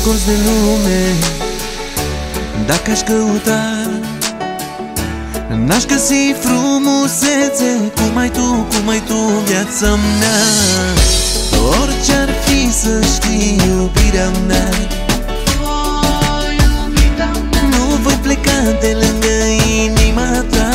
colț de lume, dacă aș căuta, n-aș găsi frumusețe cum ai tu în viața mea. Orice-ar fi să știi, iubirea mea, nu voi pleca de lângă inima ta.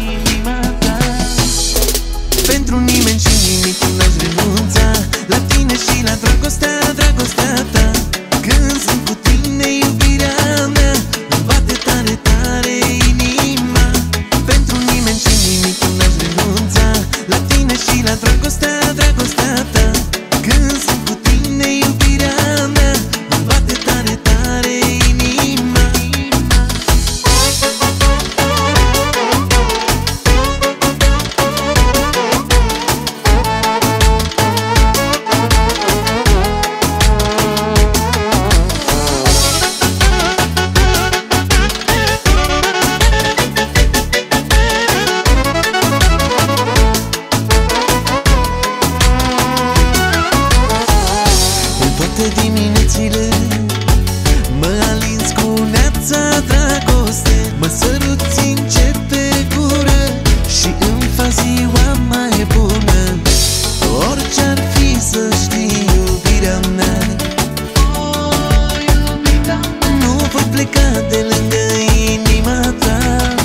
Pentru nimeni și nimic n-aș renunța la tine și la dragostea ta. Când sunt cu tine, iubirea mea, îmi bate tare, tare inima. Pentru nimeni și nimic n-aș renunța la tine și la dragostea ta. Când sunt cu tine, iubirea mea, îmi bate tare, tare inima. Toate diminețile mă alinți cu neața dragoste, mă săruți încet pe gură și îmi faci ziua mai bună. Orice-ar fi să știi, iubirea mea, nu voi pleca de lângă inima ta.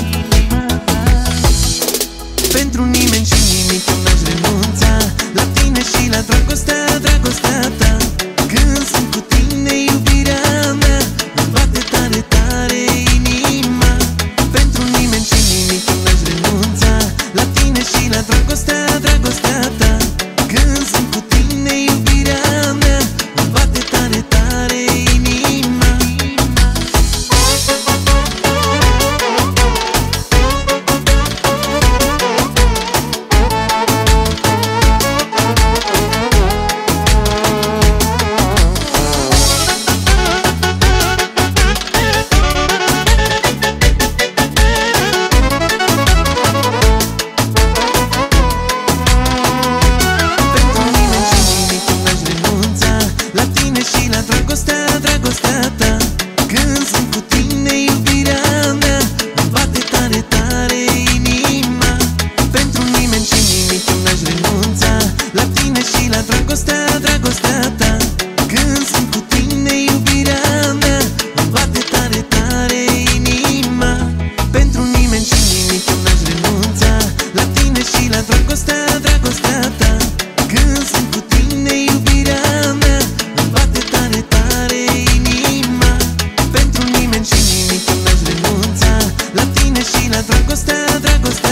Pentru nimeni și nimic n-aș renunța la tine și la dragostea ta. Când sunt cu tine, iubirea mea, îmi bate tare, tare inima. Pentru nimeni și nimic n-aș renunța la tine și la dragostea ta. Când sunt cu tine, iubirea mea, îmi bate tare, tare inima. Și la dragostea ta. Când sunt cu tine, iubirea mea, îmi bate tare, tare inima. Pentru nimeni și nimic n-aș renunța la tine și la dragostea ta. Când sunt cu tine, iubirea mea, îmi bate tare, tare inima. Pentru nimeni și nimic n-aș renunța la tine și la dragostea ta. Când sunt cu tine, iubirea mea, îmi bate tare, tare inima. Pentru nimeni și nimic n-aș renunța la tine și la dragostea